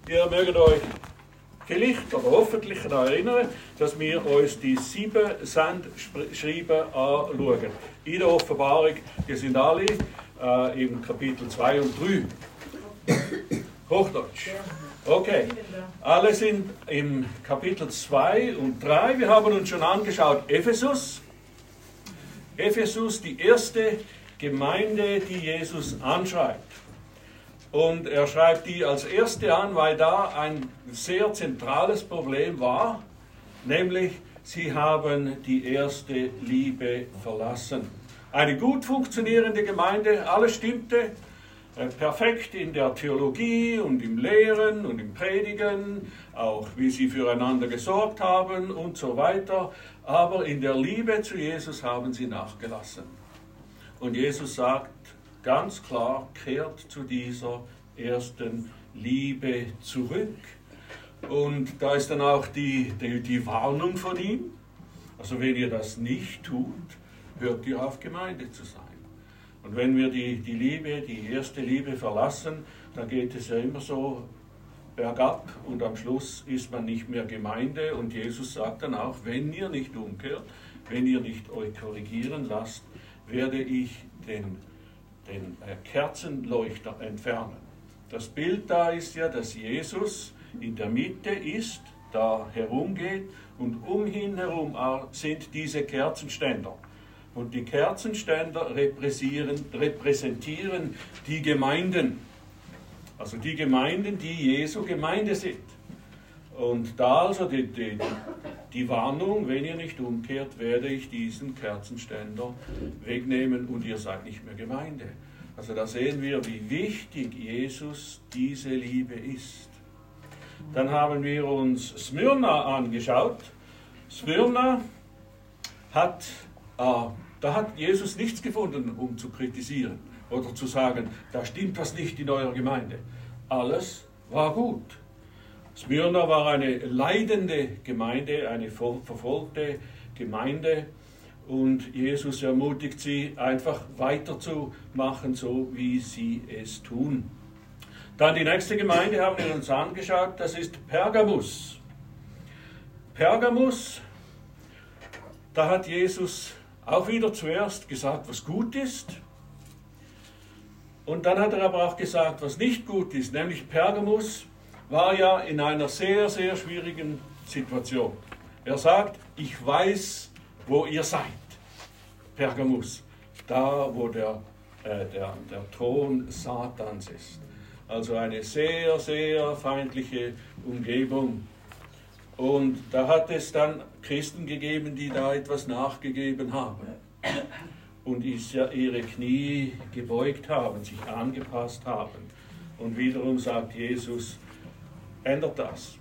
Ihr mögt euch vielleicht oder hoffentlich daran erinnern, dass wir uns die 7 Sendschreiben anschauen. In der Offenbarung, die sind alle im Kapitel 2 und 3. Hochdeutsch. Okay, alle sind im Kapitel 2 und 3. Wir haben uns schon angeschaut, Ephesus. Ephesus, die erste Gemeinde, die Jesus anschreibt. Und er schreibt die als erste an, weil da ein sehr zentrales Problem war, nämlich sie haben die erste Liebe verlassen. Eine gut funktionierende Gemeinde, alles stimmte, perfekt in der Theologie und im Lehren und im Predigen, auch wie sie füreinander gesorgt haben und so weiter, aber in der Liebe zu Jesus haben sie nachgelassen. Und Jesus sagt ganz klar, kehrt zu dieser ersten Liebe zurück. Und da ist dann auch die Warnung von ihm. Also wenn ihr das nicht tut, hört ihr auf, Gemeinde zu sein. Und wenn wir die Liebe, die erste Liebe verlassen, dann geht es ja immer so bergab und am Schluss ist man nicht mehr Gemeinde. Und Jesus sagt dann auch, wenn ihr nicht umkehrt, wenn ihr nicht euch korrigieren lasst, werde ich den Kerzenleuchter entfernen. Das Bild da ist ja, dass Jesus in der Mitte ist, da herumgeht und um ihn herum sind diese Kerzenständer. Und die Kerzenständer repräsentieren die Gemeinden. Also die Gemeinden, die Jesu Gemeinde sind. Und da also die Warnung, wenn ihr nicht umkehrt, werde ich diesen Kerzenständer wegnehmen und ihr seid nicht mehr Gemeinde. Also da sehen wir, wie wichtig Jesus diese Liebe ist. Dann haben wir uns Smyrna angeschaut. Smyrna da hat Jesus nichts gefunden, um zu kritisieren oder zu sagen, da stimmt was nicht in eurer Gemeinde. Alles war gut. Smyrna war eine leidende Gemeinde, eine verfolgte Gemeinde und Jesus ermutigt sie, einfach weiterzumachen, so wie sie es tun. Dann die nächste Gemeinde haben wir uns angeschaut, das ist Pergamus. Pergamus, da hat Jesus auch wieder zuerst gesagt, was gut ist. Und dann hat er aber auch gesagt, was nicht gut ist, nämlich Pergamus war ja in einer sehr, sehr schwierigen Situation. Er sagt, ich weiß, wo ihr seid. Pergamus, da wo der Thron Satans ist. Also eine sehr, sehr feindliche Umgebung. Und da hat es dann Christen gegeben, die da etwas nachgegeben haben und ihre Knie gebeugt haben, sich angepasst haben. Und wiederum sagt Jesus, ändert das,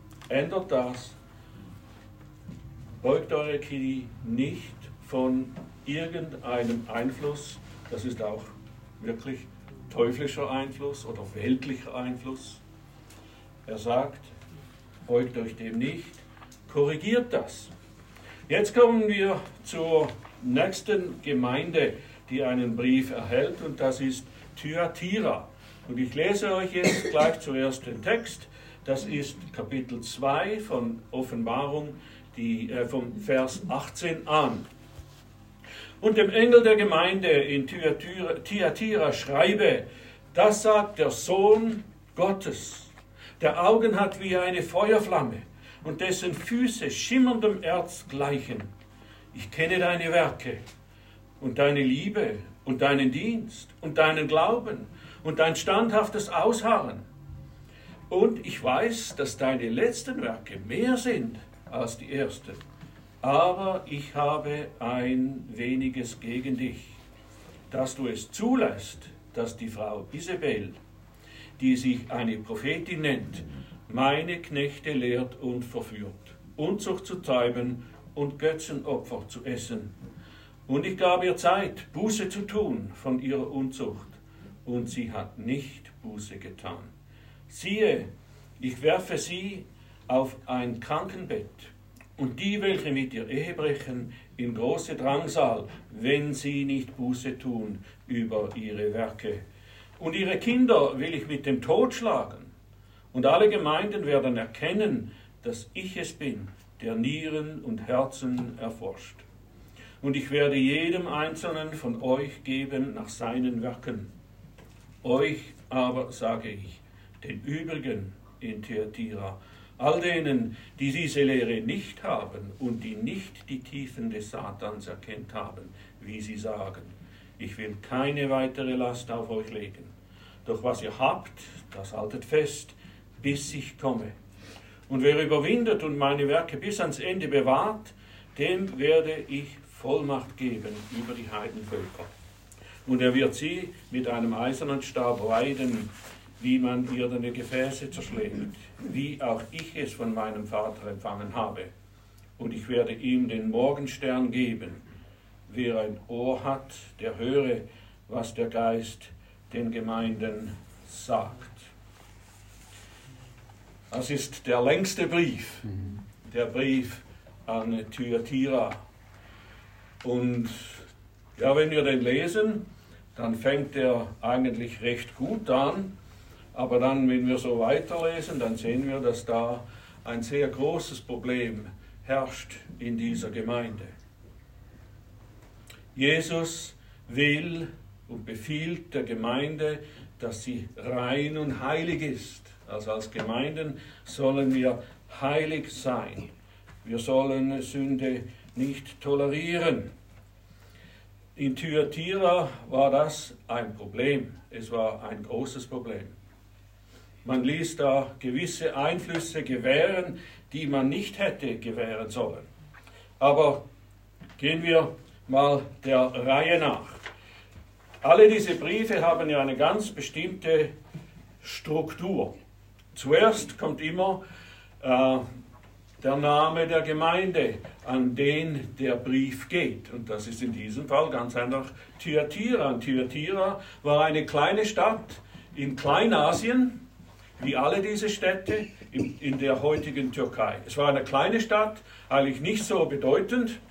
beugt eure Knie nicht von irgendeinem Einfluss, das ist auch wirklich teuflischer Einfluss oder weltlicher Einfluss. Er sagt, beugt euch dem nicht, korrigiert das. Jetzt kommen wir zur nächsten Gemeinde, die einen Brief erhält, und das ist Thyatira. Und ich lese euch jetzt gleich zuerst den Text. Das ist Kapitel 2 von Offenbarung, vom Vers 18 an. Und dem Engel der Gemeinde in Thyatira schreibe, das sagt der Sohn Gottes, der Augen hat wie eine Feuerflamme und dessen Füße schimmerndem Erz gleichen. Ich kenne deine Werke und deine Liebe und deinen Dienst und deinen Glauben und dein standhaftes Ausharren. Und ich weiß, dass deine letzten Werke mehr sind als die ersten. Aber ich habe ein weniges gegen dich, dass du es zulässt, dass die Frau Isabel, die sich eine Prophetin nennt, meine Knechte lehrt und verführt, Unzucht zu treiben und Götzenopfer zu essen. Und ich gab ihr Zeit, Buße zu tun von ihrer Unzucht, und sie hat nicht Buße getan. Siehe, ich werfe sie auf ein Krankenbett, und die, welche mit ihr Ehe brechen, in große Drangsal, wenn sie nicht Buße tun über ihre Werke. Und ihre Kinder will ich mit dem Tod schlagen, Und alle Gemeinden werden erkennen, dass ich es bin, der Nieren und Herzen erforscht. Und ich werde jedem Einzelnen von euch geben nach seinen Werken. Euch aber sage ich, den übrigen in Thyatira, all denen, die diese Lehre nicht haben und die nicht die Tiefen des Satans erkannt haben, wie sie sagen, ich will keine weitere Last auf euch legen. Doch was ihr habt, das haltet fest, bis ich komme. Und wer überwindet und meine Werke bis ans Ende bewahrt, dem werde ich Vollmacht geben über die Heidenvölker. Und er wird sie mit einem eisernen Stab weiden, wie man irdene Gefäße zerschlägt, wie auch ich es von meinem Vater empfangen habe. Und ich werde ihm den Morgenstern geben. Wer ein Ohr hat, der höre, was der Geist den Gemeinden sagt. Das ist der längste Brief, der Brief an Thyatira. Und ja, wenn wir den lesen, dann fängt er eigentlich recht gut an. Aber dann, wenn wir so weiterlesen, dann sehen wir, dass da ein sehr großes Problem herrscht in dieser Gemeinde. Jesus will und befiehlt der Gemeinde, dass sie rein und heilig ist. Also als Gemeinden sollen wir heilig sein. Wir sollen Sünde nicht tolerieren. In Thyatira war das ein Problem. Es war ein großes Problem. Man ließ da gewisse Einflüsse gewähren, die man nicht hätte gewähren sollen. Aber gehen wir mal der Reihe nach. Alle diese Briefe haben ja eine ganz bestimmte Struktur. Zuerst kommt immer der Name der Gemeinde, an den der Brief geht. Und das ist in diesem Fall ganz einfach Thyatira. Und Thyatira war eine kleine Stadt in Kleinasien, wie alle diese Städte in der heutigen Türkei. Es war eine kleine Stadt, eigentlich nicht so bedeutend.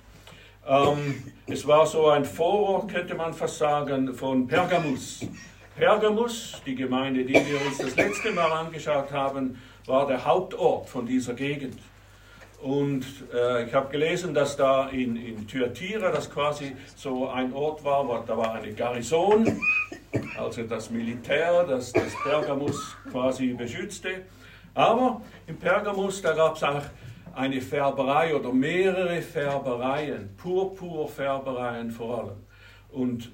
Es war so ein Vorort, könnte man fast sagen, von Pergamus. Pergamus, die Gemeinde, die wir uns das letzte Mal angeschaut haben, war der Hauptort von dieser Gegend. Und ich habe gelesen, dass da in Thyatira das quasi so ein Ort war, da war eine Garnison, also das Militär, das Pergamus quasi beschützte. Aber in Pergamus, da gab es auch eine Färberei oder mehrere Färbereien, Purpurfärbereien vor allem. Und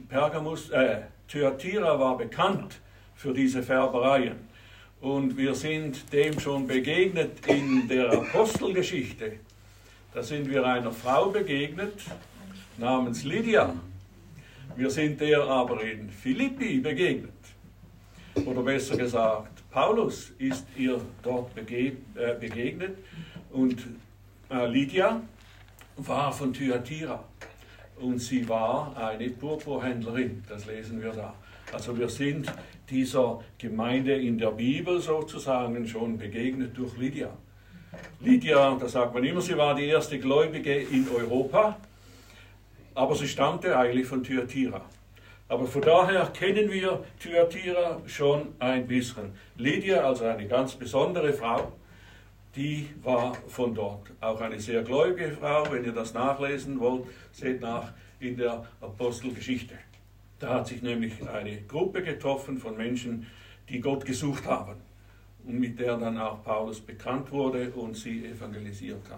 Thyatira war bekannt für diese Färbereien. Und wir sind dem schon begegnet in der Apostelgeschichte. Da sind wir einer Frau begegnet, namens Lydia. Wir sind der aber in Philippi begegnet. Oder besser gesagt, Paulus ist ihr dort begegnet. Und Lydia war von Thyatira. Und sie war eine Purpurhändlerin, das lesen wir da. Also wir sind dieser Gemeinde in der Bibel sozusagen schon begegnet durch Lydia. Lydia, da sagt man immer, sie war die erste Gläubige in Europa, aber sie stammte eigentlich von Thyatira. Aber von daher kennen wir Thyatira schon ein bisschen. Lydia, also eine ganz besondere Frau, die war von dort. Auch eine sehr gläubige Frau, wenn ihr das nachlesen wollt, seht nach in der Apostelgeschichte. Da hat sich nämlich eine Gruppe getroffen von Menschen, die Gott gesucht haben und mit der dann auch Paulus bekannt wurde und sie evangelisiert hat.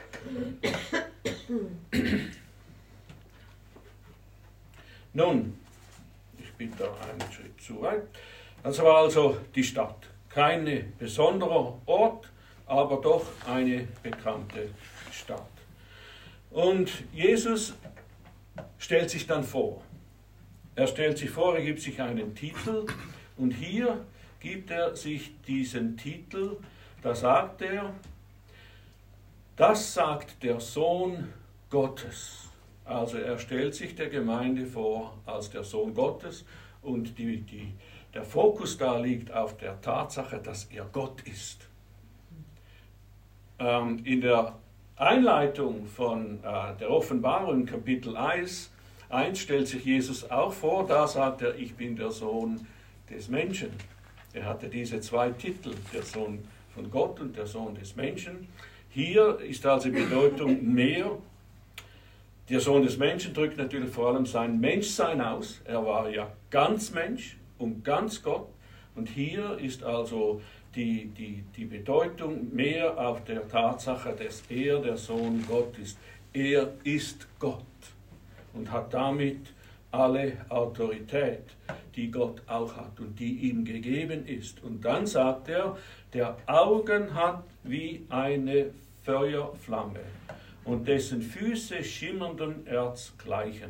Nun, ich bin da einen Schritt zu weit. Das war also die Stadt. Kein besonderer Ort, aber doch eine bekannte Stadt. Und Jesus stellt sich dann vor. Er stellt sich vor, er gibt sich einen Titel und hier gibt er sich diesen Titel, da sagt er, das sagt der Sohn Gottes. Also er stellt sich der Gemeinde vor als der Sohn Gottes und der Fokus da liegt auf der Tatsache, dass er Gott ist. In der Einleitung von der Offenbarung, Kapitel 1 stellt sich Jesus auch vor, da sagt er, ich bin der Sohn des Menschen. Er hatte diese zwei Titel, der Sohn von Gott und der Sohn des Menschen. Hier ist also die Bedeutung mehr. Der Sohn des Menschen drückt natürlich vor allem sein Menschsein aus. Er war ja ganz Mensch und ganz Gott. Und hier ist also die Bedeutung mehr auf der Tatsache, dass er der Sohn Gott ist. Er ist Gott und hat damit alle Autorität, die Gott auch hat und die ihm gegeben ist. Und dann sagt er, der Augen hat wie eine Feuerflamme und dessen Füße schimmerndem Erz gleichen.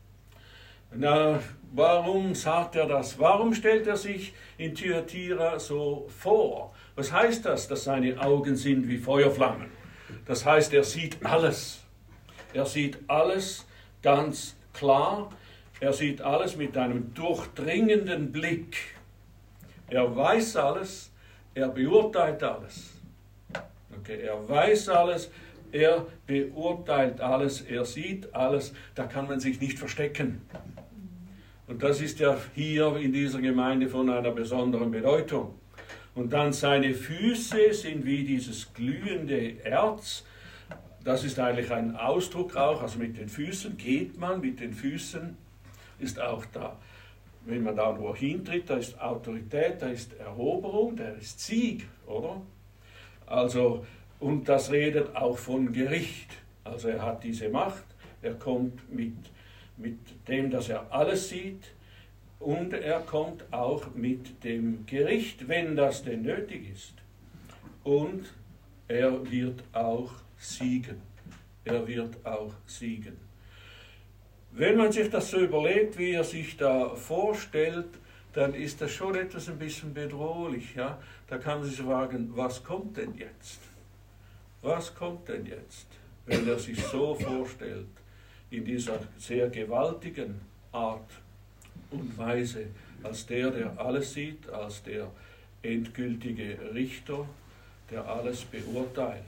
Na, warum sagt er das? Warum stellt er sich in Thyatira so vor? Was heißt das, dass seine Augen sind wie Feuerflammen? Das heißt, er sieht alles. Er sieht alles ganz klar. Er sieht alles mit einem durchdringenden Blick. Er weiß alles. Er beurteilt alles. Okay, er weiß alles. Er beurteilt alles. Er sieht alles. Da kann man sich nicht verstecken. Und das ist ja hier in dieser Gemeinde von einer besonderen Bedeutung. Und dann seine Füße sind wie dieses glühende Erz. Das ist eigentlich ein Ausdruck auch, also mit den Füßen geht man, mit den Füßen ist auch da, wenn man da nur hintritt, da ist Autorität, da ist Eroberung, da ist Sieg, oder? Also, und das redet auch von Gericht. Also er hat diese Macht, er kommt mit dem, dass er alles sieht, und er kommt auch mit dem Gericht, wenn das denn nötig ist. Und er wird auch siegen. Er wird auch siegen. Wenn man sich das so überlegt, wie er sich da vorstellt, dann ist das schon etwas ein bisschen bedrohlich. Ja? Da kann man sich fragen, was kommt denn jetzt? Was kommt denn jetzt, wenn er sich so vorstellt, in dieser sehr gewaltigen Art und Weise, als der alles sieht, als der endgültige Richter, der alles beurteilt.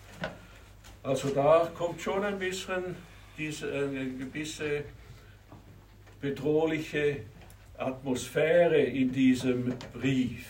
Also da kommt schon ein bisschen eine gewisse bedrohliche Atmosphäre in diesem Brief.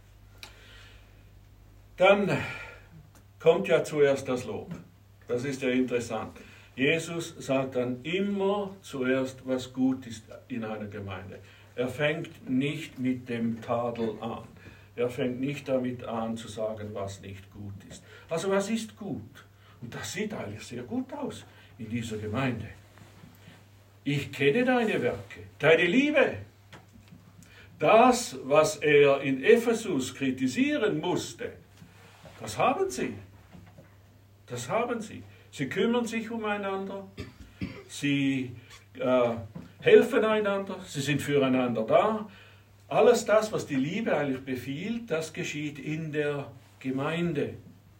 Dann kommt ja zuerst das Lob. Das ist ja interessant. Jesus sagt dann immer zuerst, was gut ist in einer Gemeinde. Er fängt nicht mit dem Tadel an. Er fängt nicht damit an zu sagen, was nicht gut ist. Also was ist gut? Und das sieht eigentlich sehr gut aus in dieser Gemeinde. Ich kenne deine Werke, deine Liebe. Das, was er in Ephesus kritisieren musste, das haben sie. Das haben sie. Sie kümmern sich umeinander, sie helfen einander, sie sind füreinander da. Alles das, was die Liebe eigentlich befiehlt, das geschieht in der Gemeinde.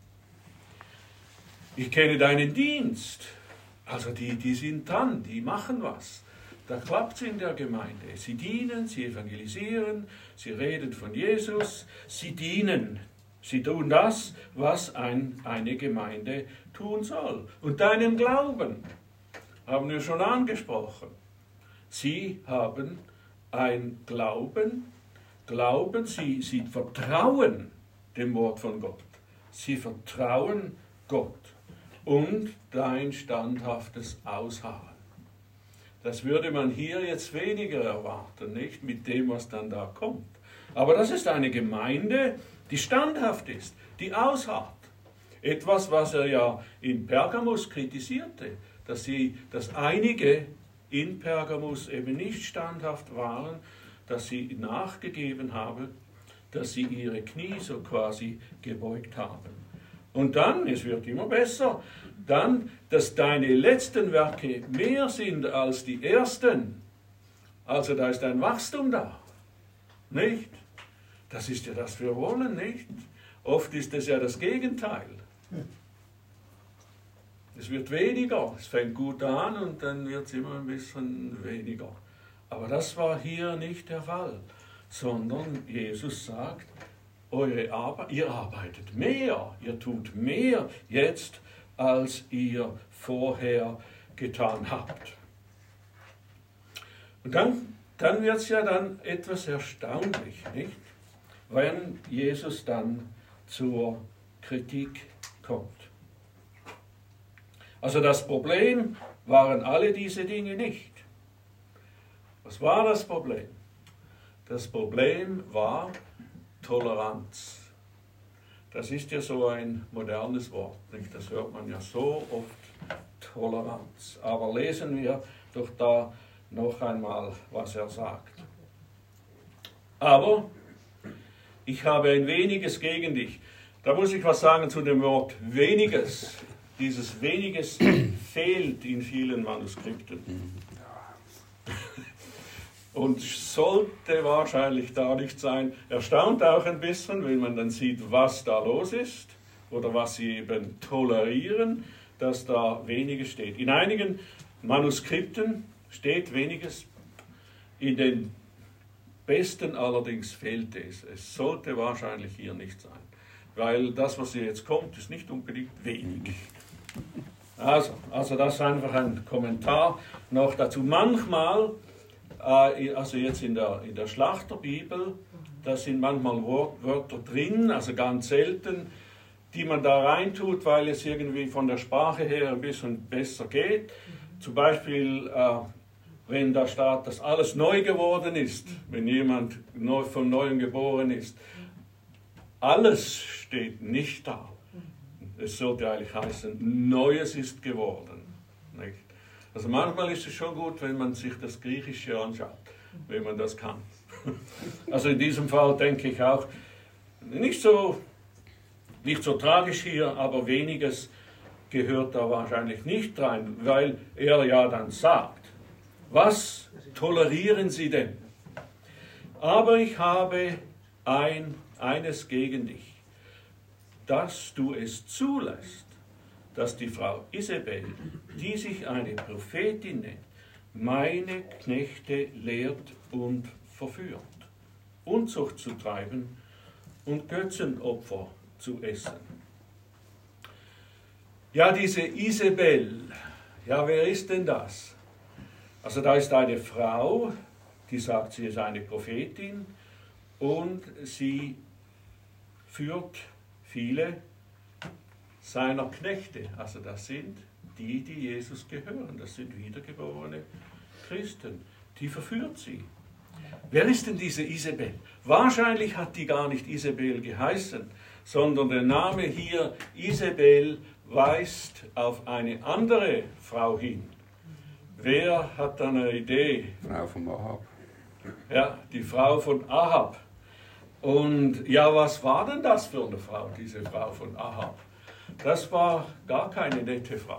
Ich kenne deinen Dienst. Also die sind dran, die machen was. Da klappt es in der Gemeinde. Sie dienen, sie evangelisieren, sie reden von Jesus, sie dienen. Sie tun das, was eine Gemeinde tun soll. Und deinen Glauben haben wir schon angesprochen. Sie haben ein Glauben, sie vertrauen dem Wort von Gott. Sie vertrauen Gott und dein standhaftes Ausharren. Das würde man hier jetzt weniger erwarten, nicht mit dem, was dann da kommt. Aber das ist eine Gemeinde, die standhaft ist, die ausharrt. Etwas, was er ja in Pergamus kritisierte, dass einige in Pergamus eben nicht standhaft waren, dass sie nachgegeben haben, dass sie ihre Knie so quasi gebeugt haben. Und dann, es wird immer besser, dann, dass deine letzten Werke mehr sind als die ersten. Also da ist ein Wachstum da, nicht? Das ist ja das wir wollen, nicht? Oft ist es ja das Gegenteil. Es wird weniger, es fängt gut an und dann wird es immer ein bisschen weniger. Aber das war hier nicht der Fall, sondern Jesus sagt, ihr arbeitet mehr, ihr tut mehr jetzt, als ihr vorher getan habt. Und dann wird es ja dann etwas erstaunlich, nicht? wenn Jesus dann zur Kritik kommt. Also das Problem waren alle diese Dinge nicht. Was war das Problem? Das Problem war Toleranz. Das ist ja so ein modernes Wort, nicht? Das hört man ja so oft, Toleranz. Aber lesen wir doch da noch einmal, was er sagt. Aber ich habe ein weniges gegen dich. Da muss ich was sagen zu dem Wort weniges. Dieses weniges fehlt in vielen Manuskripten. Und sollte wahrscheinlich da nicht sein. Erstaunt auch ein bisschen, wenn man dann sieht, was da los ist oder was sie eben tolerieren, dass da weniges steht. In einigen Manuskripten steht weniges, in den besten allerdings fehlt es. Es sollte wahrscheinlich hier nicht sein, weil das, was hier jetzt kommt, ist nicht unbedingt wenig. Also das ist einfach ein Kommentar noch dazu. Manchmal, also jetzt in der Schlachterbibel, da sind manchmal Wörter drin, also ganz selten, die man da reintut, weil es irgendwie von der Sprache her ein bisschen besser geht. Zum Beispiel, wenn da steht, dass alles neu geworden ist, wenn jemand von Neuem geboren ist. Alles steht nicht da. Es sollte eigentlich heißen, Neues ist geworden. Nicht? Also manchmal ist es schon gut, wenn man sich das Griechische anschaut, wenn man das kann. Also in diesem Fall denke ich auch, nicht so tragisch hier, aber weniges gehört da wahrscheinlich nicht rein, weil er ja dann sagt, was tolerieren Sie denn? Aber ich habe eines gegen dich, dass du es zulässt, dass die Frau Isabel, die sich eine Prophetin nennt, meine Knechte lehrt und verführt, Unzucht zu treiben und Götzenopfer zu essen. Ja, diese Isabel, ja, wer ist denn das? Also da ist eine Frau, die sagt, sie ist eine Prophetin und sie führt viele seiner Knechte. Also das sind die Jesus gehören. Das sind wiedergeborene Christen. Die verführt sie. Wer ist denn diese Isabel? Wahrscheinlich hat die gar nicht Isabel geheißen, sondern der Name hier Isabel weist auf eine andere Frau hin. Wer hat da eine Idee? Frau von Ahab. Ja, die Frau von Ahab. Und ja, was war denn das für eine Frau, diese Frau von Ahab? Das war gar keine nette Frau.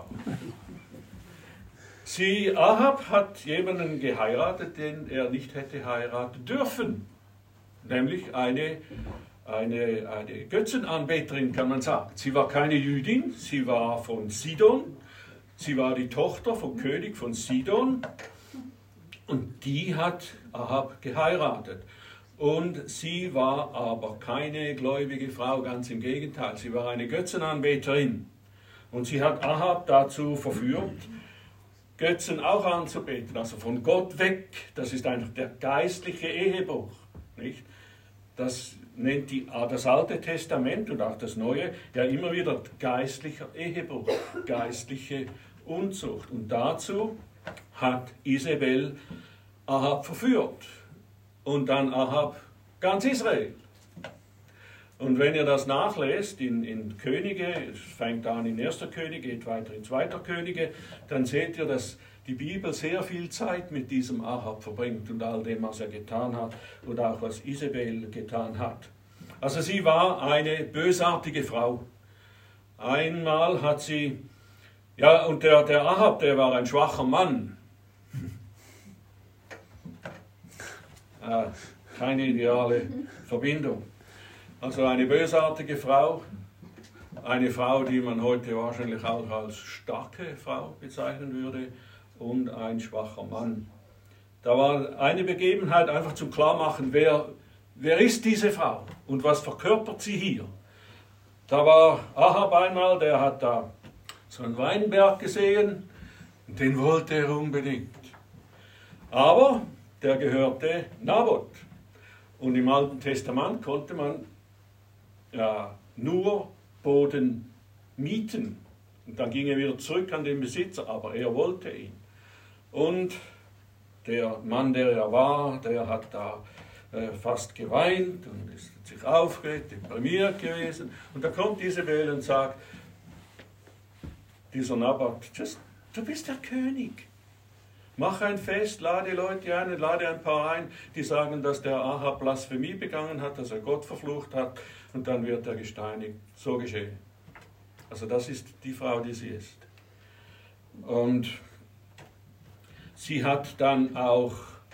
Ahab hat jemanden geheiratet, den er nicht hätte heiraten dürfen. Nämlich eine Götzenanbeterin, kann man sagen. Sie war keine Jüdin, sie war von Sidon. Sie war die Tochter vom König von Sidon. Und die hat Ahab geheiratet. Und sie war aber keine gläubige Frau, ganz im Gegenteil. Sie war eine Götzenanbeterin. Und sie hat Ahab dazu verführt, Götzen auch anzubeten, also von Gott weg. Das ist einfach der geistliche Ehebruch. Nicht? Das nennt das Alte Testament und auch das Neue ja immer wieder geistlicher Ehebruch, geistliche Unzucht. Und dazu hat Isabel Ahab verführt. Und dann Ahab ganz Israel. Und wenn ihr das nachlest in Könige, es fängt an in 1. Könige, geht weiter in 2. Könige, dann seht ihr, dass die Bibel sehr viel Zeit mit diesem Ahab verbringt und all dem, was er getan hat und auch was Isabel getan hat. Also sie war eine bösartige Frau. Einmal hat sie, ja, und der Ahab, der war ein schwacher Mann. Keine ideale Verbindung. Also eine bösartige Frau, eine Frau, die man heute wahrscheinlich auch als starke Frau bezeichnen würde, und ein schwacher Mann. Da war eine Begebenheit einfach zum Klarmachen, wer ist diese Frau und was verkörpert sie hier. Da war Ahab einmal, der hat da so einen Weinberg gesehen, und den wollte er unbedingt. Aber der gehörte Naboth. Und im Alten Testament konnte man ja nur Boden mieten. Und dann ging er wieder zurück an den Besitzer, aber er wollte ihn. Und der Mann, der er war, der hat da fast geweint und ist sich aufgeregt, deprimiert gewesen. Und da kommt Isabel und sagt, dieser Nabat, du bist der König. Mach ein Fest, lade Leute ein, lade ein paar ein, die sagen, dass der Ahab Blasphemie begangen hat, dass er Gott verflucht hat, und dann wird er gesteinigt. So geschehen. Also das ist die Frau, die sie ist. Und sie hat dann auch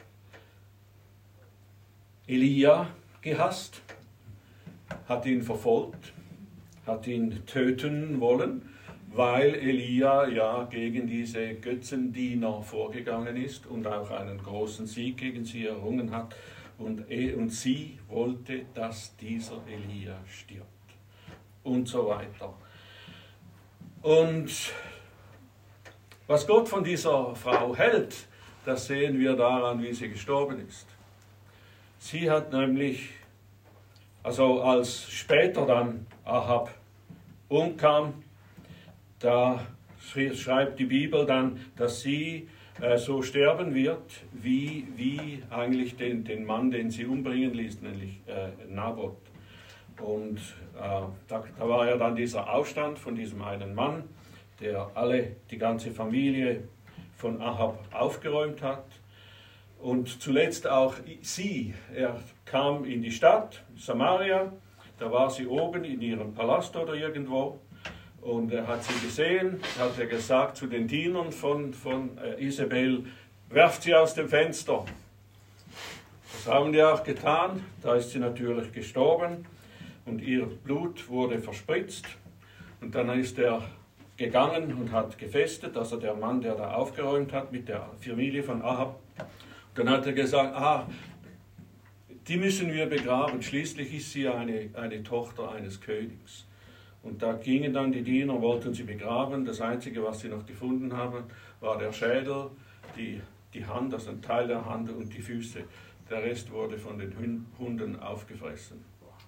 Elia gehasst, hat ihn verfolgt, hat ihn töten wollen, weil Elia ja gegen diese Götzendiener vorgegangen ist und auch einen großen Sieg gegen sie errungen hat. Und sie wollte, dass dieser Elia stirbt. Und so weiter. Und was Gott von dieser Frau hält, das sehen wir daran, wie sie gestorben ist. Sie hat nämlich, also als später dann Ahab umkam, da schreibt die Bibel dann, dass sie so sterben wird, wie eigentlich den Mann, den sie umbringen ließ, nämlich Nabot. Und da war ja dann dieser Aufstand von diesem einen Mann, der die ganze Familie von Ahab aufgeräumt hat. Und zuletzt auch sie. Er kam in die Stadt, Samaria, da war sie oben in ihrem Palast oder irgendwo. Und er hat sie gesehen, hat er gesagt zu den Dienern von Isabel, werft sie aus dem Fenster. Das haben die auch getan, da ist sie natürlich gestorben und ihr Blut wurde verspritzt. Und dann ist er gegangen und hat gefestet, also der Mann, der da aufgeräumt hat mit der Familie von Ahab. Dann hat er gesagt, die müssen wir begraben, schließlich ist sie eine Tochter eines Königs. Und da gingen dann die Diener, wollten sie begraben. Das Einzige, was sie noch gefunden haben, war der Schädel, die Hand, also ein Teil der Hand und die Füße. Der Rest wurde von den Hunden aufgefressen.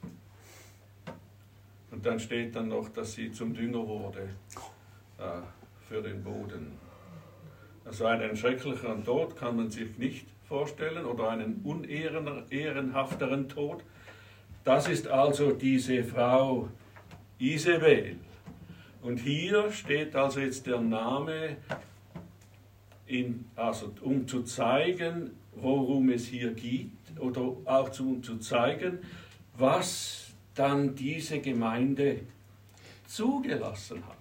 Und dann steht dann noch, dass sie zum Dünger wurde für den Boden. Also einen schrecklicheren Tod kann man sich nicht vorstellen oder einen unehrenhafteren Tod. Das ist also diese Frau Isabel. Und hier steht also jetzt der Name, um zu zeigen, worum es hier geht, oder auch um zu zeigen, was dann diese Gemeinde zugelassen hat.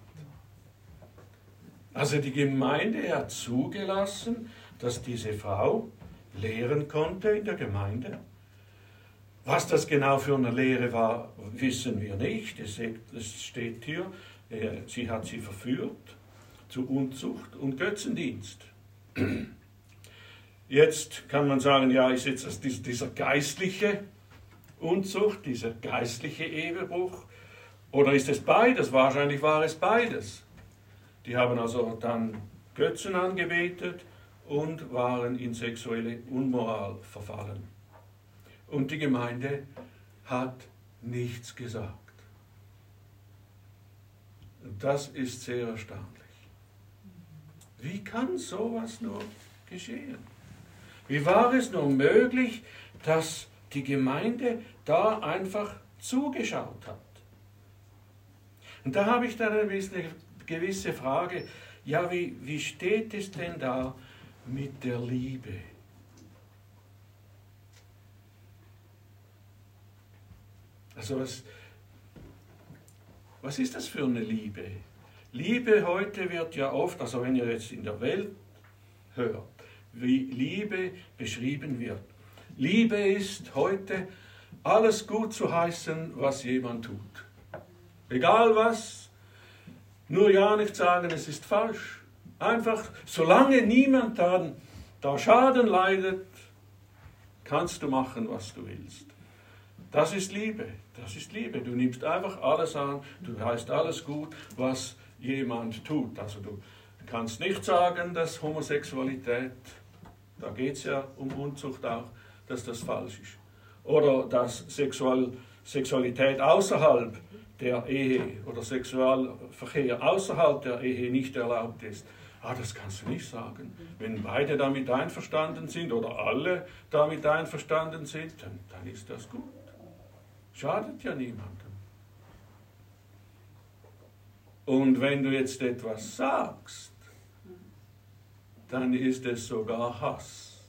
Also die Gemeinde hat zugelassen, dass diese Frau lehren konnte in der Gemeinde. Was das genau für eine Lehre war, wissen wir nicht. Es steht hier, sie hat sie verführt zu Unzucht und Götzendienst. Jetzt kann man sagen, ja, ist jetzt dieser geistliche Unzucht, dieser geistliche Ehebruch, oder ist es beides? Wahrscheinlich war es beides. Die haben also dann Götzen angebetet und waren in sexuelle Unmoral verfallen. Und die Gemeinde hat nichts gesagt. Und das ist sehr erstaunlich. Wie kann sowas nur geschehen? Wie war es nur möglich, dass die Gemeinde da einfach zugeschaut hat? Und da habe ich dann eine gewisse Frage, ja, wie steht es denn da mit der Liebe? Also was ist das für eine Liebe? Liebe heute wird ja oft, also wenn ihr jetzt in der Welt hört, wie Liebe beschrieben wird. Liebe ist heute alles gut zu heißen, was jemand tut. Egal was, nur ja nicht sagen, es ist falsch. Einfach, solange niemand dann da Schaden leidet, kannst du machen, was du willst. Das ist Liebe. Das ist Liebe. Du nimmst einfach alles an, du heißt alles gut, was jemand tut. Also du kannst nicht sagen, dass Homosexualität, da geht es ja um Unzucht auch, dass das falsch ist. oder dass Sexualität außerhalb der Ehe oder Sexualverkehr außerhalb der Ehe nicht erlaubt ist. Das kannst du nicht sagen. Wenn beide damit einverstanden sind oder alle damit einverstanden sind, dann ist das gut. Schadet ja niemandem. Und wenn du jetzt etwas sagst, dann ist es sogar Hass.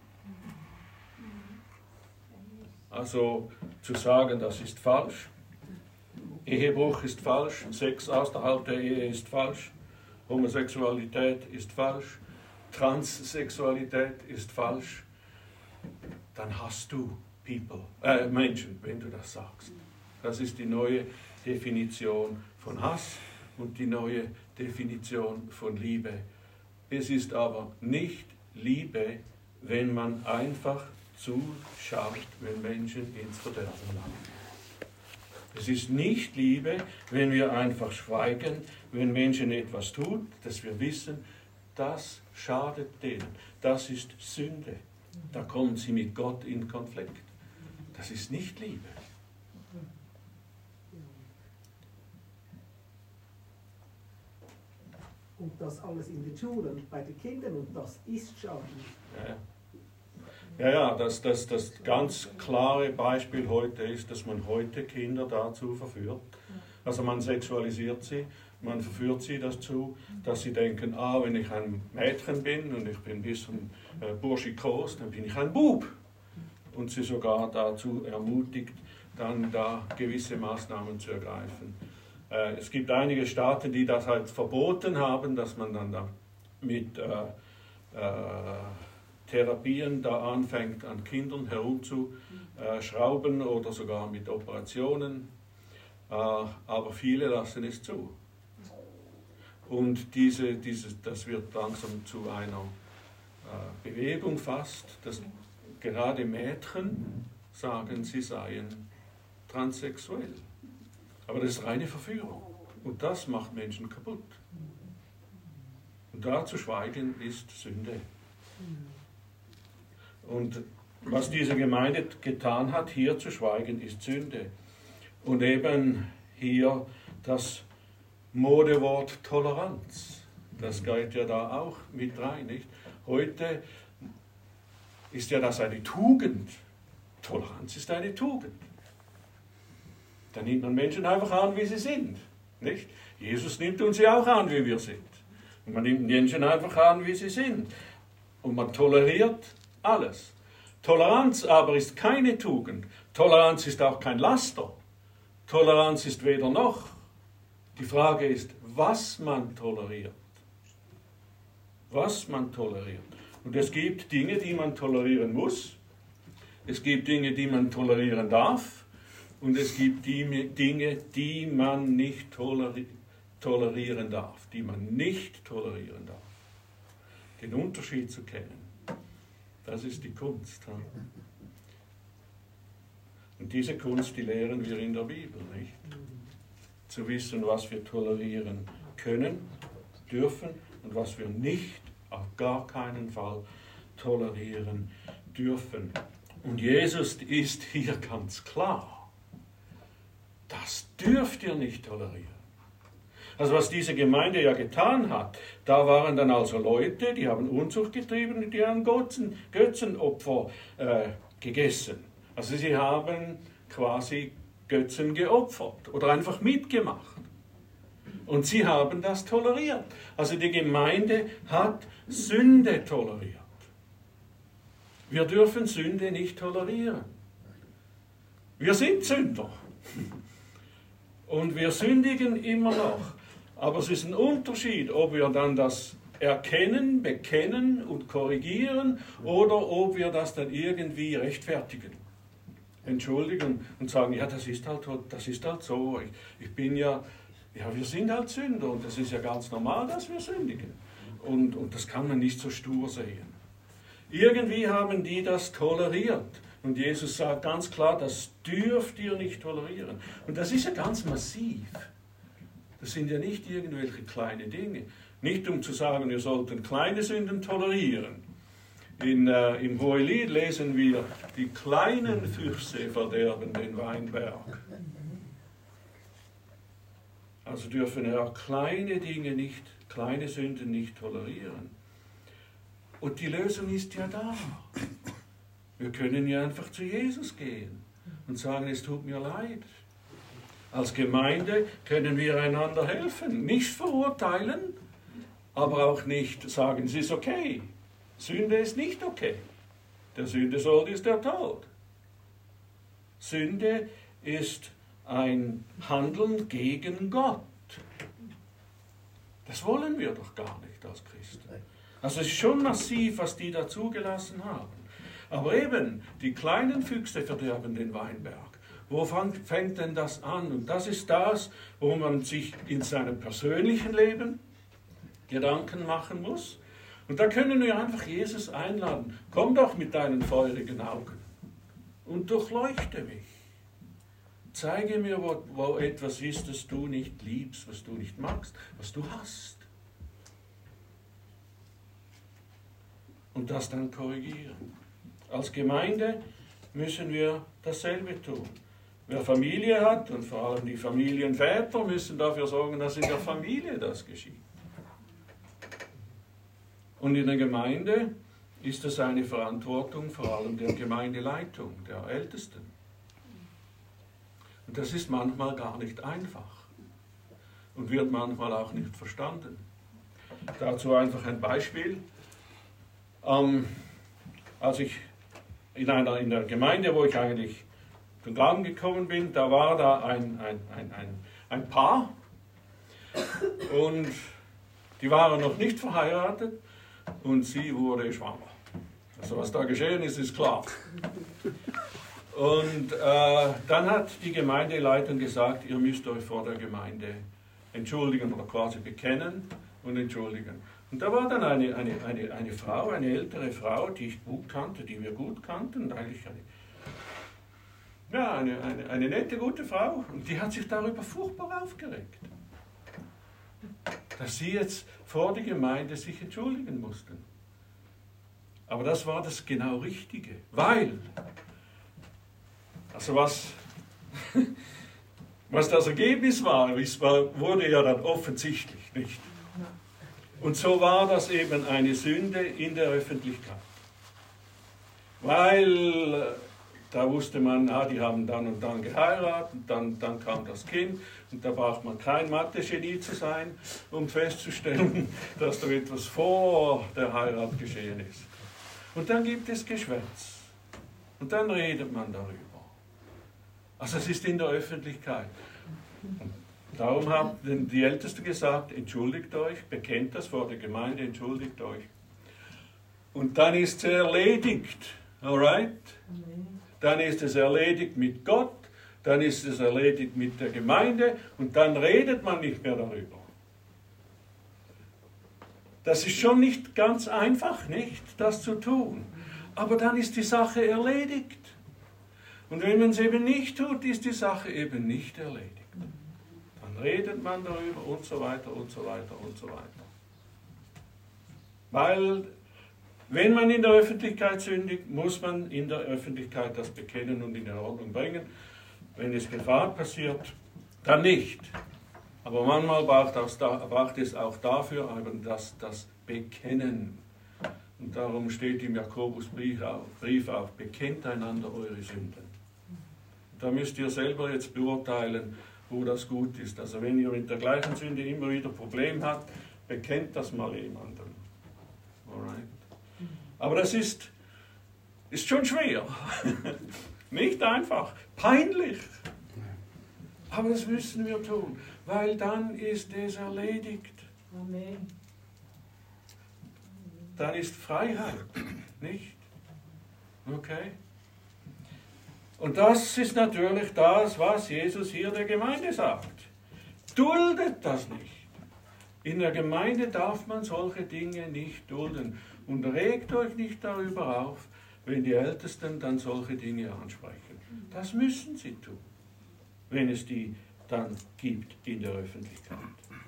Also zu sagen, das ist falsch, Ehebruch ist falsch, Sex außerhalb der Ehe ist falsch, Homosexualität ist falsch, Transsexualität ist falsch, dann hast du Menschen, wenn du das sagst. Das ist die neue Definition von Hass und die neue Definition von Liebe. Es ist aber nicht Liebe, wenn man einfach zuschaut, wenn Menschen ins Verderben laufen. Es ist nicht Liebe, wenn wir einfach schweigen, wenn Menschen etwas tun, dass wir wissen, das schadet denen. Das ist Sünde. Da kommen sie mit Gott in Konflikt. Das ist nicht Liebe. Und das alles in den Schulen, bei den Kindern, und das ist schadlich. Ja, das ganz klare Beispiel heute ist, dass man heute Kinder dazu verführt. Also man sexualisiert sie, man verführt sie dazu, dass sie denken, wenn ich ein Mädchen bin und ich bin ein bisschen burschikos, dann bin ich ein Bub. Und sie sogar dazu ermutigt, dann da gewisse Maßnahmen zu ergreifen. Es gibt einige Staaten, die das halt verboten haben, dass man dann da mit Therapien da anfängt, an Kindern herumzuschrauben oder sogar mit Operationen. Aber viele lassen es zu. Und das wird langsam zu einer Bewegung fast, dass gerade Mädchen sagen, sie seien transsexuell. Aber das ist reine Verführung. Und das macht Menschen kaputt. Und da zu schweigen ist Sünde. Und was diese Gemeinde getan hat, hier zu schweigen, ist Sünde. Und eben hier das Modewort Toleranz. Das geht ja da auch mit rein, nicht? Heute ist ja das eine Tugend. Toleranz ist eine Tugend. Da nimmt man Menschen einfach an, wie sie sind. Nicht? Jesus nimmt uns ja auch an, wie wir sind. Und man nimmt Menschen einfach an, wie sie sind. Und man toleriert alles. Toleranz aber ist keine Tugend. Toleranz ist auch kein Laster. Toleranz ist weder noch. Die Frage ist, was man toleriert. Was man toleriert. Und es gibt Dinge, die man tolerieren muss. Es gibt Dinge, die man tolerieren darf. Und es gibt Dinge, die man nicht tolerieren darf. Die man nicht tolerieren darf. Den Unterschied zu kennen. Das ist die Kunst. Und diese Kunst, die lehren wir in der Bibel, nicht? Zu wissen, was wir tolerieren können, dürfen und was wir nicht, auf gar keinen Fall tolerieren dürfen. Und Jesus ist hier ganz klar. Das dürft ihr nicht tolerieren. Also was diese Gemeinde ja getan hat, da waren dann also Leute, die haben Unzucht getrieben und die haben Götzenopfer gegessen. Also sie haben quasi Götzen geopfert oder einfach mitgemacht. Und sie haben das toleriert. Also die Gemeinde hat Sünde toleriert. Wir dürfen Sünde nicht tolerieren. Wir sind Sünder. Und wir sündigen immer noch. Aber es ist ein Unterschied, ob wir dann das erkennen, bekennen und korrigieren oder ob wir das dann irgendwie rechtfertigen, entschuldigen und sagen, ja, das ist halt so. Ich bin ja, wir sind halt Sünder und das ist ja ganz normal, dass wir sündigen. Und das kann man nicht so stur sehen. Irgendwie haben die das toleriert. Und Jesus sagt ganz klar, das dürft ihr nicht tolerieren. Und das ist ja ganz massiv. Das sind ja nicht irgendwelche kleine Dinge. Nicht um zu sagen, wir sollten kleine Sünden tolerieren. Im Hohelied lesen wir, die kleinen Füchse verderben den Weinberg. Also dürfen wir auch kleine Dinge nicht, kleine Sünden nicht tolerieren. Und die Lösung ist ja da. Wir können ja einfach zu Jesus gehen und sagen, es tut mir leid. Als Gemeinde können wir einander helfen. Nicht verurteilen, aber auch nicht sagen, es ist okay. Sünde ist nicht okay. Der Sündesold ist der Tod. Sünde ist ein Handeln gegen Gott. Das wollen wir doch gar nicht als Christen. Also es ist schon massiv, was die da zugelassen haben. Aber eben, die kleinen Füchse verderben den Weinberg. Wo fängt denn das an? Und das ist das, wo man sich in seinem persönlichen Leben Gedanken machen muss. Und da können wir einfach Jesus einladen. Komm doch mit deinen feurigen Augen und durchleuchte mich. Zeige mir, wo etwas ist, das du nicht liebst, was du nicht magst, was du hast. Und das dann korrigieren. Als Gemeinde müssen wir dasselbe tun. Wer Familie hat, und vor allem die Familienväter, müssen dafür sorgen, dass in der Familie das geschieht. Und in der Gemeinde ist es eine Verantwortung vor allem der Gemeindeleitung, der Ältesten. Und das ist manchmal gar nicht einfach und wird manchmal auch nicht verstanden. Dazu einfach ein Beispiel. Als ich in der Gemeinde, wo ich eigentlich zum Glauben gekommen bin, da war da ein Paar und die waren noch nicht verheiratet und sie wurde schwanger. Also was da geschehen ist, ist klar. Und dann hat die Gemeindeleitung gesagt, ihr müsst euch vor der Gemeinde entschuldigen oder quasi bekennen und entschuldigen. Und da war dann eine Frau, eine ältere Frau, die ich gut kannte, die wir gut kannten, und eigentlich eine nette, gute Frau. Und die hat sich darüber furchtbar aufgeregt, dass sie jetzt vor der Gemeinde sich entschuldigen mussten. Aber das war das genau Richtige, weil, also was das Ergebnis war, wurde ja dann offensichtlich, nicht? Und so war das eben eine Sünde in der Öffentlichkeit. Weil da wusste man, die haben dann und dann geheiratet, dann kam das Kind und da braucht man kein Mathe-Genie zu sein, um festzustellen, dass da etwas vor der Heirat geschehen ist. Und dann gibt es Geschwätz und dann redet man darüber. Also es ist in der Öffentlichkeit. Und darum haben die Ältesten gesagt, entschuldigt euch, bekennt das vor der Gemeinde, entschuldigt euch. Und dann ist es erledigt, alright? Dann ist es erledigt mit Gott, dann ist es erledigt mit der Gemeinde und dann redet man nicht mehr darüber. Das ist schon nicht ganz einfach, nicht, das zu tun. Aber dann ist die Sache erledigt. Und wenn man es eben nicht tut, ist die Sache eben nicht erledigt. Dann redet man darüber und so weiter und so weiter und so weiter. Weil, wenn man in der Öffentlichkeit sündigt, muss man in der Öffentlichkeit das bekennen und in Ordnung bringen. Wenn es privat passiert, dann nicht. Aber manchmal braucht es auch dafür eben das Bekennen. Und darum steht im Jakobusbrief auch, bekennt einander eure Sünden. Da müsst ihr selber jetzt beurteilen, wo das gut ist. Also wenn ihr mit der gleichen Sünde immer wieder Probleme habt, bekennt das mal jemandem. Alright. Aber das ist schon schwer. Nicht einfach. Peinlich. Aber das müssen wir tun, weil dann ist es erledigt. Amen. Dann ist Freiheit, nicht? Okay? Und das ist natürlich das, was Jesus hier der Gemeinde sagt. Duldet das nicht. In der Gemeinde darf man solche Dinge nicht dulden. Und regt euch nicht darüber auf, wenn die Ältesten dann solche Dinge ansprechen. Das müssen sie tun, wenn es die dann gibt in der Öffentlichkeit.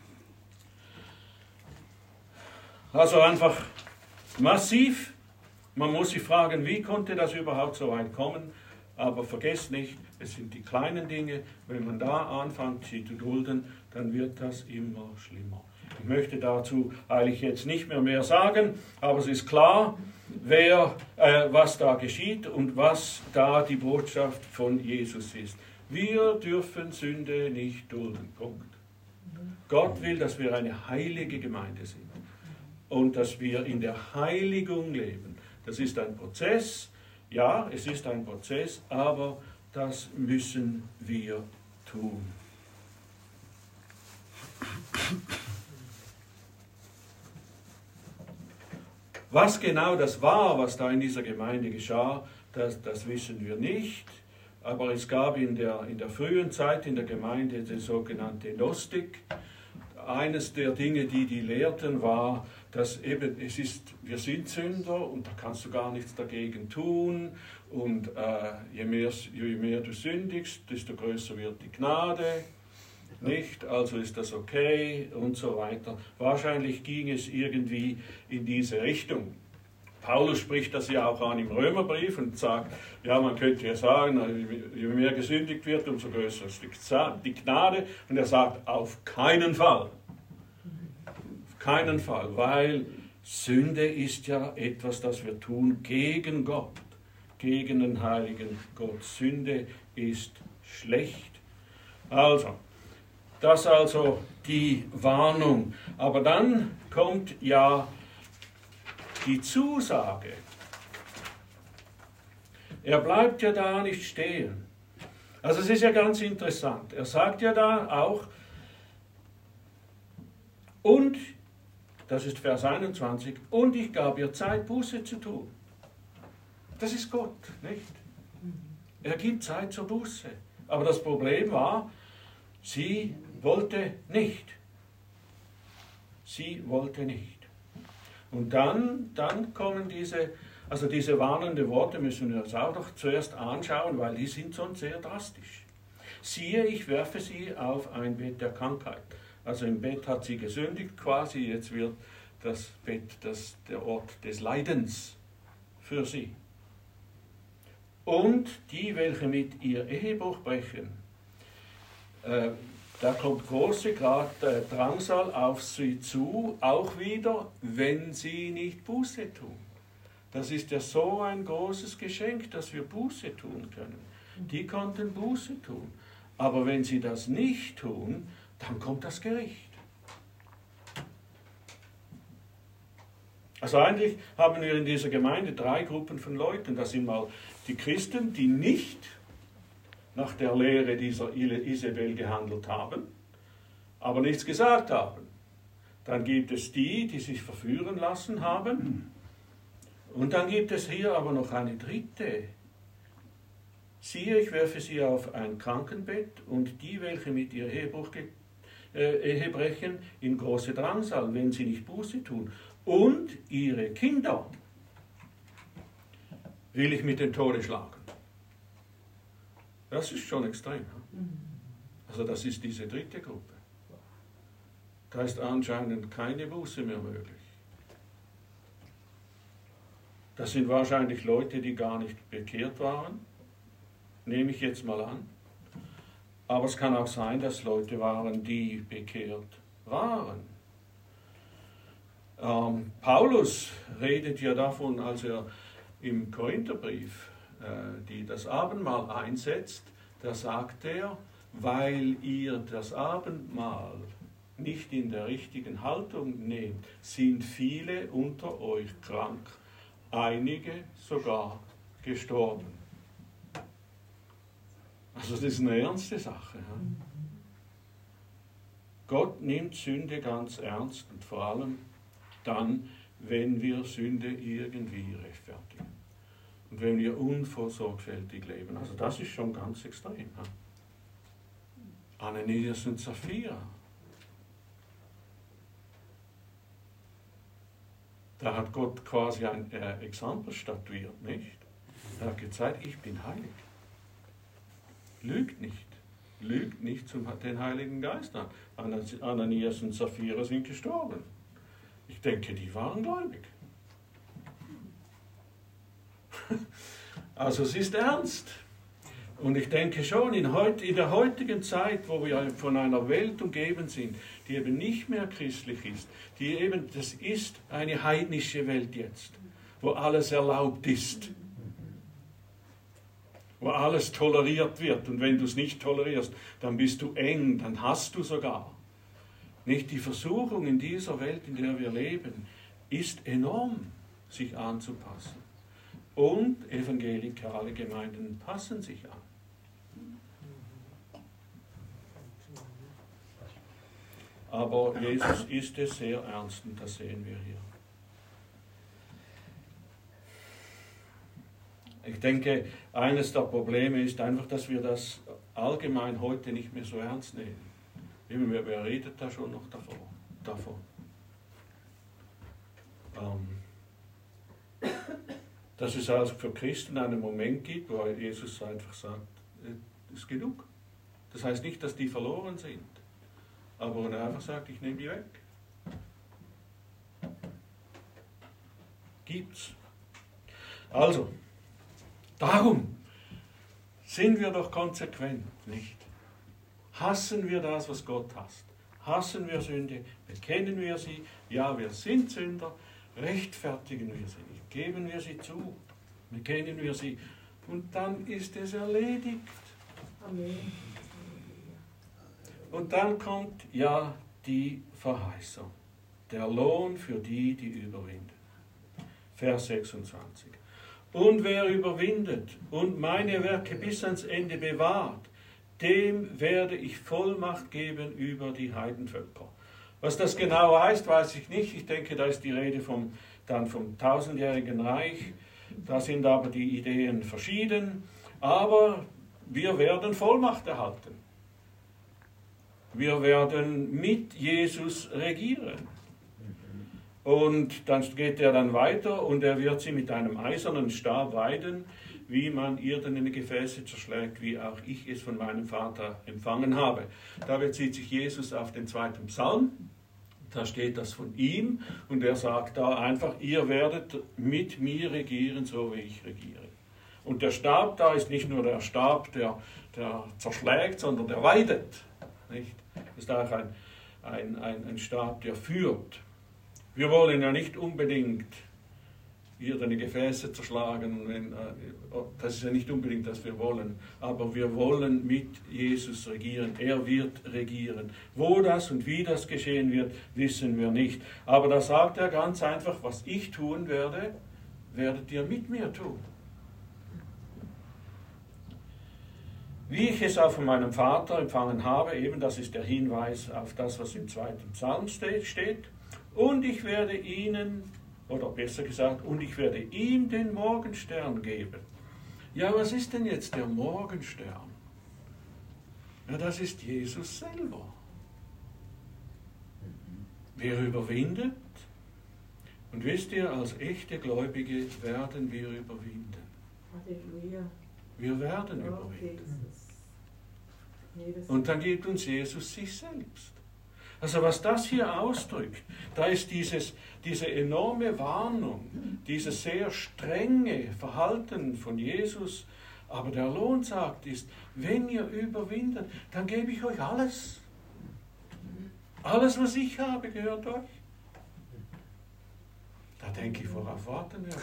Also einfach massiv Man muss sich fragen, wie konnte das überhaupt so weit kommen? Aber vergesst nicht, es sind die kleinen Dinge. Wenn man da anfängt, sie zu dulden, dann wird das immer schlimmer. Ich möchte dazu eigentlich jetzt nicht mehr sagen, aber es ist klar, was da geschieht und was da die Botschaft von Jesus ist. Wir dürfen Sünde nicht dulden. Punkt. Gott will, dass wir eine heilige Gemeinde sind und dass wir in der Heiligung leben. Das ist ein Prozess, ja, es ist ein Prozess, aber das müssen wir tun. Was genau das war, was da in dieser Gemeinde geschah, das wissen wir nicht. Aber es gab in der frühen Zeit in der Gemeinde die sogenannte Gnostik. Eines der Dinge, die lehrten, war, dass eben wir sind Sünder und da kannst du gar nichts dagegen tun. Und je mehr du sündigst, desto größer wird die Gnade. Nicht, also ist das okay und so weiter. Wahrscheinlich ging es irgendwie in diese Richtung. Paulus spricht das ja auch an im Römerbrief und sagt, ja, man könnte ja sagen, je mehr gesündigt wird, umso größer ist die Gnade. Und er sagt, auf keinen Fall. Auf keinen Fall, weil Sünde ist ja etwas, das wir tun gegen Gott, gegen den heiligen Gott. Sünde ist schlecht. Also, das also die Warnung. Aber dann kommt ja die Zusage. Er bleibt ja da nicht stehen. Also es ist ja ganz interessant. Er sagt ja da auch, und, das ist Vers 21, und ich gab ihr Zeit, Buße zu tun. Das ist Gott, nicht? Er gibt Zeit zur Buße. Aber das Problem war, sie wollte nicht. Sie wollte nicht. Und dann kommen diese warnenden Worte, müssen wir uns auch noch zuerst anschauen, weil die sind schon sehr drastisch. Siehe, ich werfe sie auf ein Bett der Krankheit. Also im Bett hat sie gesündigt quasi, jetzt wird das Bett der Ort des Leidens für sie. Und die, welche mit ihr Ehebruch brechen, da kommt große Drangsal auf sie zu, auch wieder, wenn sie nicht Buße tun. Das ist ja so ein großes Geschenk, dass wir Buße tun können. Die konnten Buße tun. Aber wenn sie das nicht tun, dann kommt das Gericht. Also eigentlich haben wir in dieser Gemeinde 3 Gruppen von Leuten. Das sind mal die Christen, die nicht nach der Lehre dieser Isabel gehandelt haben, aber nichts gesagt haben. Dann gibt es die sich verführen lassen haben. Und dann gibt es hier aber noch eine dritte. Siehe, ich werfe sie auf ein Krankenbett und die, welche mit ihr Ehe brechen, in große Drangsal, wenn sie nicht Buße tun. Und ihre Kinder will ich mit dem Tode schlagen. Das ist schon extrem. Also das ist diese dritte Gruppe. Da ist anscheinend keine Buße mehr möglich. Das sind wahrscheinlich Leute, die gar nicht bekehrt waren, nehme ich jetzt mal an. Aber es kann auch sein, dass Leute waren, die bekehrt waren. Paulus redet ja davon, als er im Korintherbrief das Abendmahl einsetzt, da sagt er, weil ihr das Abendmahl nicht in der richtigen Haltung nehmt, sind viele unter euch krank, einige sogar gestorben. Also das ist eine ernste Sache. Ja? Gott nimmt Sünde ganz ernst und vor allem dann, wenn wir Sünde irgendwie rechtfertigen. Und wenn wir unvorsorgfältig leben. Also das ist schon ganz extrem. Ja? Ananias und Sapphira. Da hat Gott quasi ein Exempel statuiert, nicht? Er hat gezeigt, ich bin heilig. Lügt nicht den Heiligen Geist an. Ananias und Sapphira sind gestorben. Ich denke, die waren gläubig. Also es ist ernst. Und ich denke schon, in der heutigen Zeit, wo wir von einer Welt umgeben sind, die eben nicht mehr christlich ist, das ist eine heidnische Welt jetzt, wo alles erlaubt ist, wo alles toleriert wird. Und wenn du es nicht tolerierst, dann bist du eng, dann hast du sogar. Nicht die Versuchung in dieser Welt, in der wir leben, ist enorm, sich anzupassen. Und evangelikale Gemeinden passen sich an. Aber Jesus ist es sehr ernst und das sehen wir hier. Ich denke, eines der Probleme ist einfach, dass wir das allgemein heute nicht mehr so ernst nehmen. Wer redet da schon noch davon? Dass es also für Christen einen Moment gibt, wo Jesus einfach sagt, es ist genug. Das heißt nicht, dass die verloren sind, aber wo er einfach sagt, ich nehme die weg. Gibt's. Also, darum sind wir doch konsequent, nicht? Hassen wir das, was Gott hasst? Hassen wir Sünde? Bekennen wir sie? Ja, wir sind Sünder. Rechtfertigen wir sie nicht? Geben wir sie zu? Bekennen wir sie? Und dann ist es erledigt. Amen. Und dann kommt ja die Verheißung. Der Lohn für die, die überwinden. Vers 26. Und wer überwindet und meine Werke bis ans Ende bewahrt, dem werde ich Vollmacht geben über die Heidenvölker. Was das genau heißt, weiß ich nicht. Ich denke, da ist die Rede vom 1000-jährigen Reich. Da sind aber die Ideen verschieden. Aber wir werden Vollmacht erhalten. Wir werden mit Jesus regieren. Und dann geht er dann weiter und er wird sie mit einem eisernen Stab weiden, wie man irdene Gefäße zerschlägt, wie auch ich es von meinem Vater empfangen habe. Da bezieht sich Jesus auf den 2. Psalm. Da steht das von ihm und er sagt da einfach, ihr werdet mit mir regieren, so wie ich regiere. Und der Stab da ist nicht nur der Stab, der zerschlägt, sondern der weidet. Nicht? Das ist auch ein Stab, der führt. Wir wollen ja nicht unbedingt irdene Gefäße zerschlagen, das ist ja nicht unbedingt, was wir wollen, aber wir wollen mit Jesus regieren. Er wird regieren. Wo das und wie das geschehen wird, wissen wir nicht. Aber da sagt er ganz einfach, was ich tun werde, werdet ihr mit mir tun. Wie ich es auch von meinem Vater empfangen habe, eben das ist der Hinweis auf das, was im 2. Psalm steht, und ich werde ihnen, oder besser gesagt, und ich werde ihm den Morgenstern geben. Ja, was ist denn jetzt der Morgenstern? Ja, das ist Jesus selber. Wer überwindet, und wisst ihr, als echte Gläubige werden wir überwinden. Halleluja. Wir werden überwinden. Und dann gibt uns Jesus sich selbst. Also was das hier ausdrückt, da ist diese enorme Warnung, dieses sehr strenge Verhalten von Jesus, aber der Lohn sagt ist, wenn ihr überwindet, dann gebe ich euch alles. Alles, was ich habe, gehört euch. Da denke ich, worauf warten wir noch?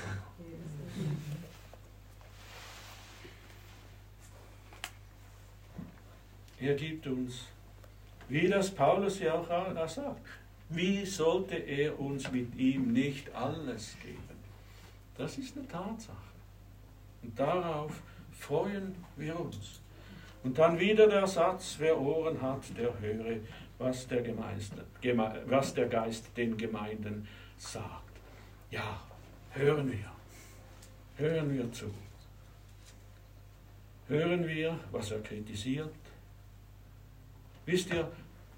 Er gibt uns, wie das Paulus ja auch sagt, wie sollte er uns mit ihm nicht alles geben? Das ist eine Tatsache. Und darauf freuen wir uns. Und dann wieder der Satz, wer Ohren hat, der höre, was der Geist den Gemeinden sagt. Ja, hören wir zu. Hören wir, was er kritisiert. Wisst ihr,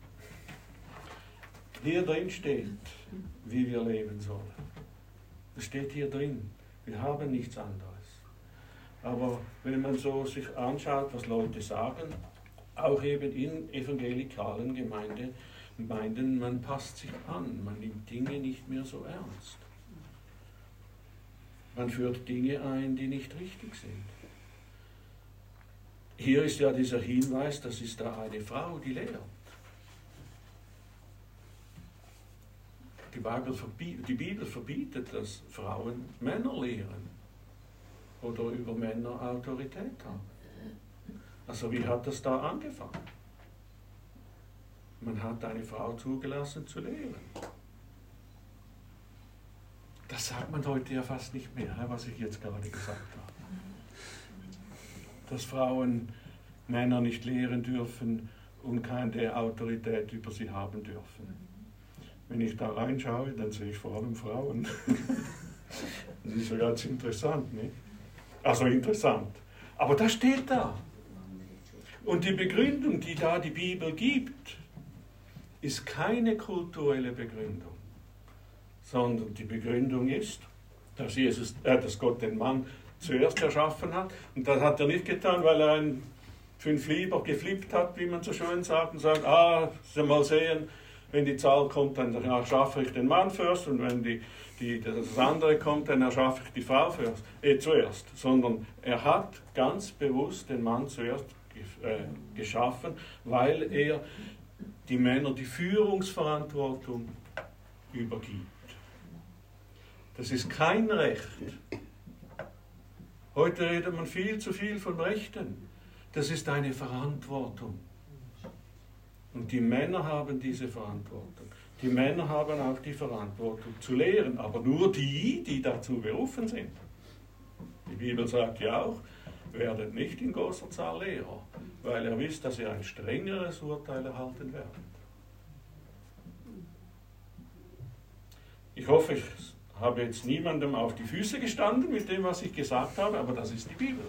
hier drin steht, wie wir leben sollen. Es steht hier drin. Wir haben nichts anderes. Aber wenn man so sich anschaut, was Leute sagen, auch eben in evangelikalen Gemeinden, man passt sich an, man nimmt Dinge nicht mehr so ernst. Man führt Dinge ein, die nicht richtig sind. Hier ist ja dieser Hinweis, das ist da eine Frau, die lehrt. Die Bibel verbietet, dass Frauen Männer lehren oder über Männer Autorität haben. Also wie hat das da angefangen? Man hat eine Frau zugelassen zu lehren. Das sagt man heute ja fast nicht mehr, was ich jetzt gerade gesagt habe. Dass Frauen Männer nicht lehren dürfen und keine Autorität über sie haben dürfen. Wenn ich da reinschaue, dann sehe ich vor allem Frauen. Das ist ja ganz interessant, nicht? Also interessant. Aber das steht da. Und die Begründung, die da die Bibel gibt, ist keine kulturelle Begründung, sondern die Begründung ist, dass Gott den Mann zuerst erschaffen hat. Und das hat er nicht getan, weil er einen 5 Lieber geflippt hat, wie man so schön sagt, und sagt, mal sehen, wenn die Zahl kommt, dann erschaffe ich den Mann zuerst, und wenn das andere kommt, dann erschaffe ich die Frau zuerst. Sondern er hat ganz bewusst den Mann zuerst geschaffen, weil er die Männer die Führungsverantwortung übergibt. Das ist kein Recht. Heute redet man viel zu viel von Rechten. Das ist eine Verantwortung. Und die Männer haben diese Verantwortung. Die Männer haben auch die Verantwortung zu lehren, aber nur die dazu berufen sind. Die Bibel sagt ja auch, werdet nicht in großer Zahl Lehrer, weil ihr wisst, dass ihr ein strengeres Urteil erhalten werdet. Ich hoffe, ich habe jetzt niemandem auf die Füße gestanden mit dem, was ich gesagt habe, aber das ist die Bibel.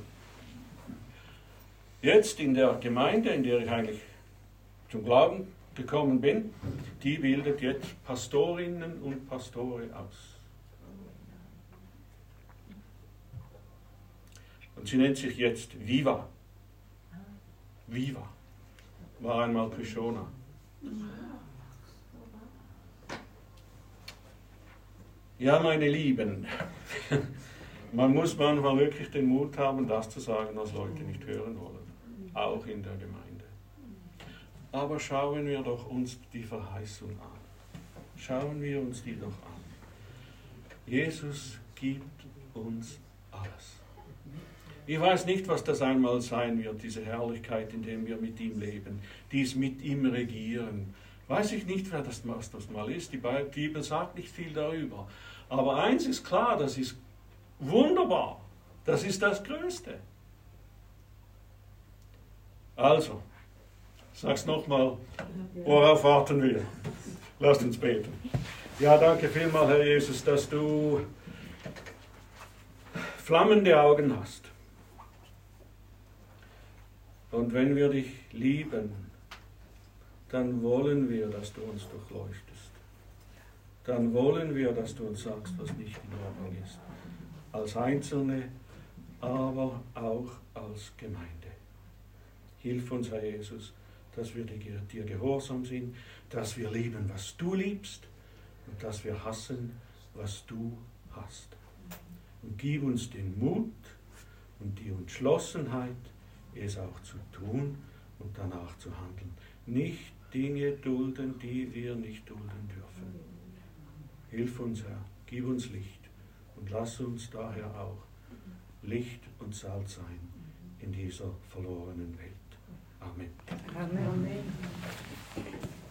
Jetzt in der Gemeinde, in der ich eigentlich zum Glauben gekommen bin, die bildet jetzt Pastorinnen und Pastore aus. Und sie nennt sich jetzt Viva. Viva. War einmal Krishona. Ja, meine Lieben, man muss manchmal wirklich den Mut haben, das zu sagen, was Leute nicht hören wollen. Auch in der Gemeinde. Aber schauen wir doch uns die Verheißung an. Schauen wir uns die doch an. Jesus gibt uns alles. Ich weiß nicht, was das einmal sein wird, diese Herrlichkeit, in der wir mit ihm leben, dies mit ihm regieren. Weiß ich nicht, was das mal ist. Die Bibel sagt nicht viel darüber. Aber eins ist klar, das ist wunderbar. Das ist das Größte. Also, sag's nochmal, worauf warten wir? Lasst uns beten. Ja, danke vielmals, Herr Jesus, dass du flammende Augen hast. Und wenn wir dich lieben, dann wollen wir, dass du uns durchleuchtest. Dann wollen wir, dass du uns sagst, was nicht in Ordnung ist. Als Einzelne, aber auch als Gemeinde. Hilf uns, Herr Jesus, dass wir dir gehorsam sind, dass wir lieben, was du liebst, und dass wir hassen, was du hast. Und gib uns den Mut und die Entschlossenheit, es auch zu tun und danach zu handeln. Nicht Dinge dulden, die wir nicht dulden dürfen. Hilf uns, Herr, gib uns Licht und lass uns daher auch Licht und Salz sein in dieser verlorenen Welt. Amen. Amen.